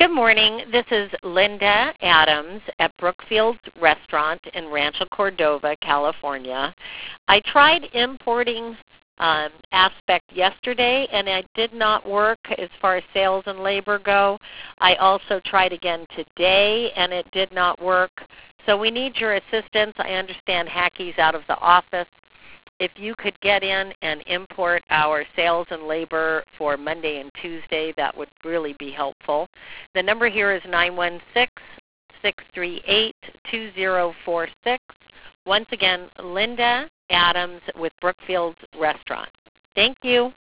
Good morning. This is Linda Adams at Brookfield's Restaurant in Rancho Cordova, California. I tried importing aspect yesterday, and it did not work as far as sales and labor go. I also tried again today, and it did not work. So we need your assistance. I understand Hackey's out of the office. If you could get in and import our sales and labor for Monday and Tuesday, that would really be helpful. The number here is 916-638-2046. Once again, Linda Adams with Brookfield's Restaurant. Thank you.